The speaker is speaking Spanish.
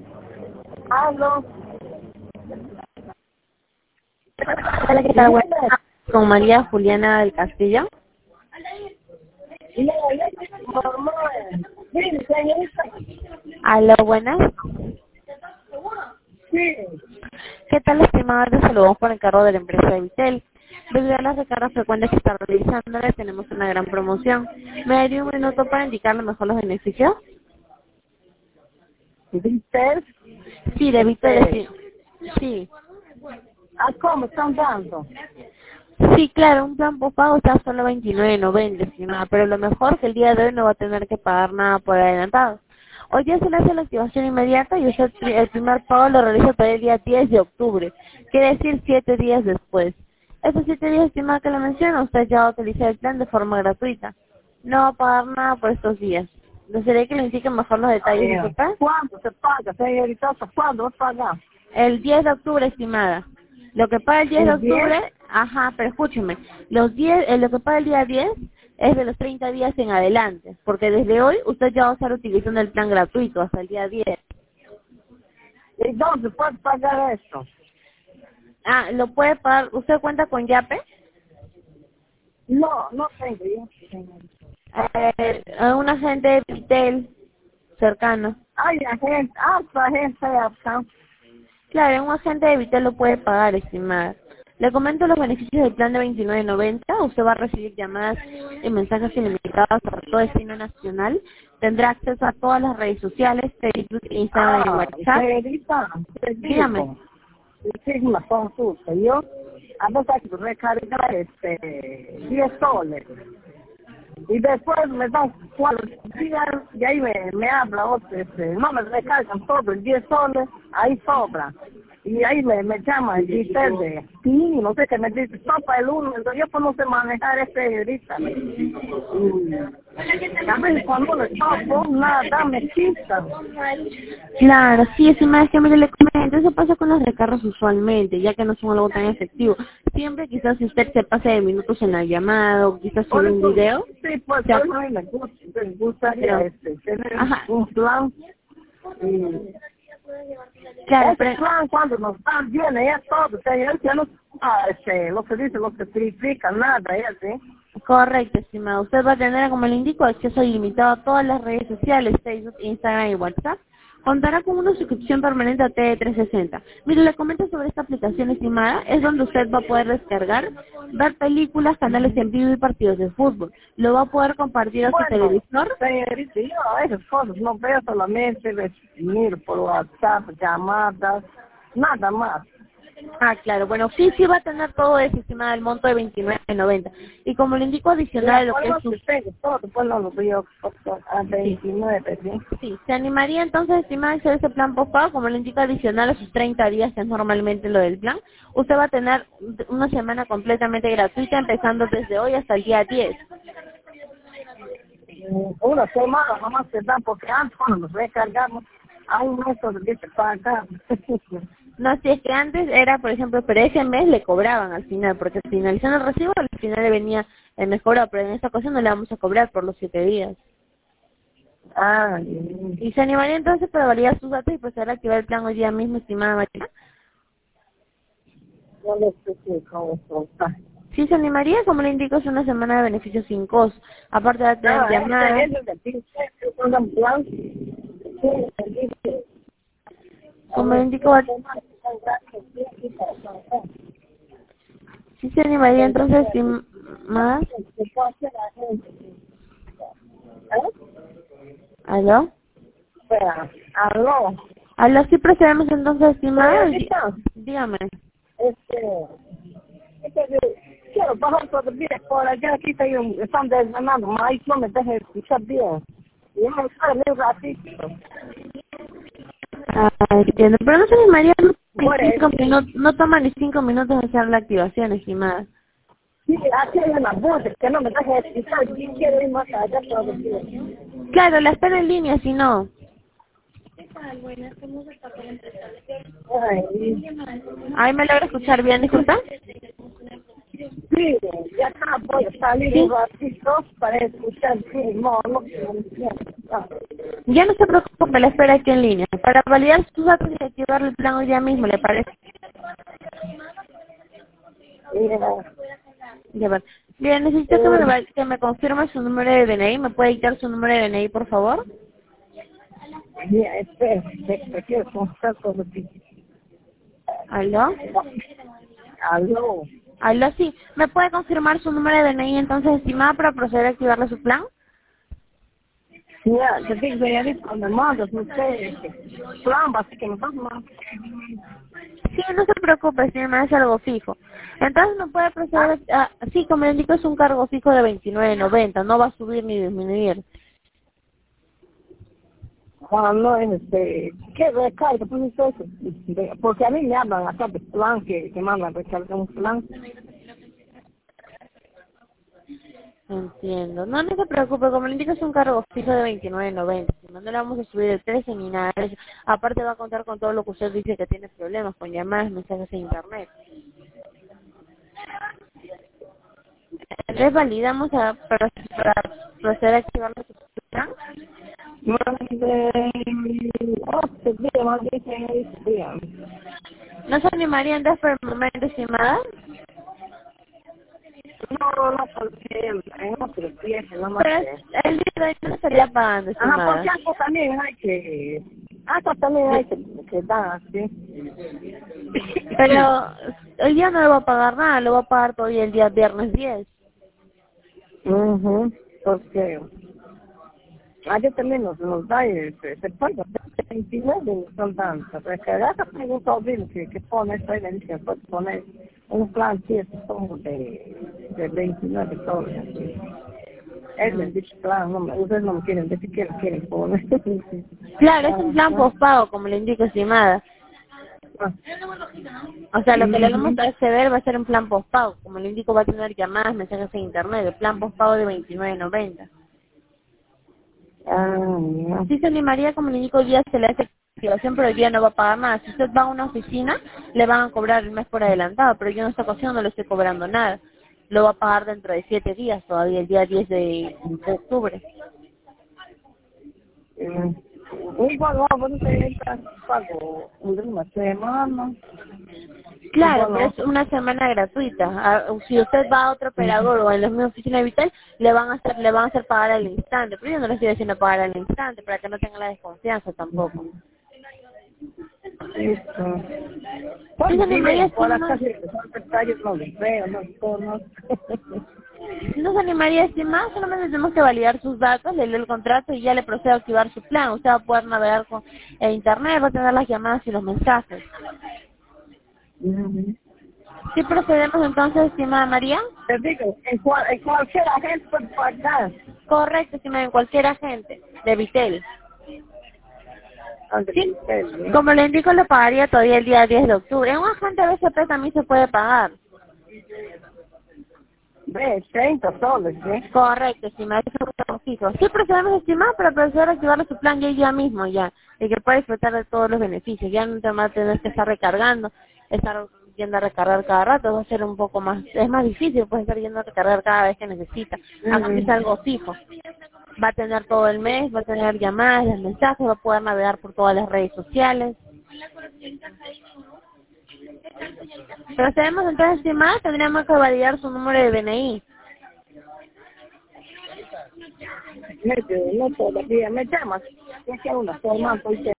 Aló. Hola, ¿qué tal? Buenas tardes. Con María Juliana del Castillo. Aló, buenas. Sí. ¿Qué tal, estimado? Te saludamos por el carro de la empresa de Vitel. Debido a las recargas frecuentes que está realizándole, tenemos una gran promoción. ¿Me daría un minuto para indicarle mejor los beneficios? ¿Vitel? Sí, de Vitel, sí. Sí. ¿Ah, cómo están dando? Sí, claro, un plan postpago está solo 29.90, estimada, pero lo mejor que el día de hoy no va a tener que pagar nada por adelantado. Hoy día se le hace la activación inmediata y usted el primer pago lo realiza para el día 10 de octubre, quiere decir 7 días después. Esos 7 días, estimada, que le menciono, usted ya va a utilizar el plan de forma gratuita. No va a pagar nada por estos días. ¿Desearía que le indique mejor los detalles de su plan? ¿Cuándo se paga, señorita? ¿Cuándo va a pagar? El 10 de octubre, estimada. Lo que paga el 10 de ¿El 10? octubre, ajá, pero escúcheme, lo que paga el día 10 es de los 30 días en adelante, porque desde hoy usted ya va a estar utilizando el plan gratuito hasta el día 10. ¿Y dónde puede pagar eso? Ah, lo puede pagar, ¿usted cuenta con Yape? No, no tengo yo, señorita. A un agente de Vitel cercano. Ay, agente, su agente acá. Claro, un agente de Vitel lo puede pagar, estimada. Le comento los beneficios del plan de 29.90. Usted va a recibir llamadas y mensajes ilimitados a todo destino nacional. Tendrá acceso a todas las redes sociales, Facebook, Instagram y WhatsApp. Señorita, te Dígame. digo, hice una consulta. Yo, a veces hay que recargar 10 soles. Y después me dan 4 días y ahí me habla otro, no me recargan todo, el 10 soles, ahí sobra. Y ahí me llama el Vitel de sí, no sé qué me dice, topa el uno, entonces yo pues no sé manejar ahorita. A veces cuando le topo, nada, me quitan. Claro, sí, estimada, es que mire, le comento, eso pasa con los recargos usualmente, ya que no son algo tan efectivo. Siempre quizás si usted se pase de minutos en la llamada o quizás Por sube un eso, video. sí, pues Ya, hoy no me gustaría tener ajá, un plan. Y claro, ese plan cuando nos dan viene ya todo, o sea, ya no, lo que dice, lo que significa, nada, ya, ¿sí? correcto, estimado. Usted va a tener, como le indico, acceso ilimitado a todas las redes sociales, Facebook, Instagram y WhatsApp. Contará con una suscripción permanente a TV360. Mire, le comento sobre esta aplicación, estimada. Es donde usted va a poder descargar, ver películas, canales en vivo y partidos de fútbol. Lo va a poder compartir a su Bueno, televisor. señorita, yo esas cosas no veo, solamente miro por WhatsApp, llamadas, nada más. Ah, claro. Bueno, sí va a tener todo eso, estimada, el monto de 29.90. Y como le indico, adicional a Ya, lo por que es lo su... que tengo, todo, pues no lo veo a Sí. 29, ¿sí? Sí, se animaría entonces, estimada, a hacer ese plan postpago, como le indica, adicional a sus 30 días, que es normalmente lo del plan. Usted va a tener una semana completamente gratuita, empezando desde hoy hasta el día 10. Una semana nomás se dan, porque antes cuando nos recargamos, hay un mes de que pagar. No, si es que antes era, por ejemplo, pero ese mes le cobraban al final, porque finalizando el recibo, al final le venía el mes cobrado, pero en esta ocasión no le vamos a cobrar por los 7 días. Y se animaría entonces para validar sus datos y proceder a activar el plan hoy día mismo, estimada María. No le sé cómo está. Sí, se animaría, como le indico, es una semana de beneficios sin costo. Aparte de tener llamadas. Como le indico, sí se animaría entonces sin más. ¿Aló? Aló. ¿Aló? Sí procedemos entonces, estimada. Señorita, Dígame. quiero bajar todavía por allá, aquí están desganando, mas no me deja escuchar bien. Y me sale un ratito. Ah, entiendo. Pero no se animaría ni Bueno, 5 minutos, no toma ni 5 minutos hacer la activación, estimada. sí, aquí hay una voz que no me deja escuchar, y quiero ir más allá todavía. Claro, la espera en línea, si no. Ay, Ahí me logra escuchar bien, disculpa. sí, ya está, voy a salir un Sí. ratito para escuchar, sí, no entiendo. Ya no se preocupe, la espera aquí en línea. Para validar sus datos y activar el plan hoy día mismo, ¿le parece? Mira, Ya va. Bien, necesito que me confirme su número de DNI. ¿Me puede dictar su número de DNI, por favor? mira, espera, te quiero contar todo ti. ¿Aló? Aló. ¿Aló? Sí. ¿Me puede confirmar su número de DNI entonces, estimada, para proceder a activarle su plan? Mira, te digo, ya ves, cuando mandas, no sé, plan, así que me vas mal. Sí, no se preocupe, si me hace algo fijo. Entonces no puede proceder sí, como le indico, es un cargo fijo de 29.90, no va a subir ni disminuir. No, ¿qué recarga? Pues eso, porque a mí me hablan acá de plan, que mandan recargar un plan. Entiendo. No, no se preocupe, como le indico, es un cargo fijo de 29.90. Si no, no le vamos a subir el 13 ni nada de eso. Aparte va a contar con todo lo que usted dice que tiene problemas, con llamadas, mensajes de internet. Entonces validamos para proceder a activar su plan. Más de 8 días, más de 6 días. ¿No se animaría entonces por el momento, estimada? No, porque en otros días no más Pero que... el día de hoy no estaría pagando, Ajá, porque estimada. algo también hay que... Algo también hay que dar, ¿sí? Pero hoy día no le va a pagar nada, lo va a pagar todavía el día viernes 10. Porque ayer también nos da se paga 29 son tantos. Porque esa pregunta horrible que pone esta y le dice, puede poner un plan que es como de 29 dólares. Él me dice, plan, no, ustedes no me quieren decir que lo quieren poner. Claro, es un plan postpago, como le indico, estimada. O sea, lo que le vamos a acceder va a ser un plan postpago. Como le indico, va a tener llamadas, mensajes en internet. El plan postpago de 29.90. Ya. Sí se animaría, como le indico, hoy día se le hace activación, pero hoy día no va a pagar nada. Si usted va a una oficina, le van a cobrar el mes por adelantado, pero yo en esta ocasión no le estoy cobrando nada. Lo va a pagar dentro de 7 días, todavía el día 10 de octubre. Igual vamos a estar pago una semana. Claro, Igual pero no. es una semana gratuita. Si usted va a otro operador o en la misma oficina de Vital, le van a hacer pagar al instante. Pero yo no le estoy diciendo pagar al instante para que no tenga la desconfianza tampoco. Listo. Sí, Pues se animaría, dime, sí, por acá más. si son detalles no los veo, no conozco. No se animaría, sí, más. Solamente tenemos que validar sus datos, le leo el contrato y ya le procedo a activar su plan. Usted va a poder navegar con el internet, va a tener las llamadas y los mensajes. ¿Sí procedemos entonces, estimada María? Te digo, en cualquier agente puede pagar. Correcto, estimada, en cualquier agente de Vitel. Ande, Sí, ¿eh? como le indico, le pagaría todavía el día 10 de octubre. En un agente BCP también se puede pagar. Ve, 30 soles, ¿eh? Correcto, estimada, eso es un fijo. Sí, procedemos, estimada, para proceder a activarle su plan ya y ya mismo, ya. Y que pueda disfrutar de todos los beneficios. Ya no te va a tener que estar recargando, estar yendo a recargar cada rato, va a ser un poco más, es más difícil, pues estar yendo a recargar cada vez que necesita. Acá es algo fijo. Va a tener todo el mes, va a tener llamadas, los mensajes, va a poder navegar por todas las redes sociales. Procedemos entonces, estimada, tendríamos que validar su número de DNI. No todavía, me llamas. Ya que una forma,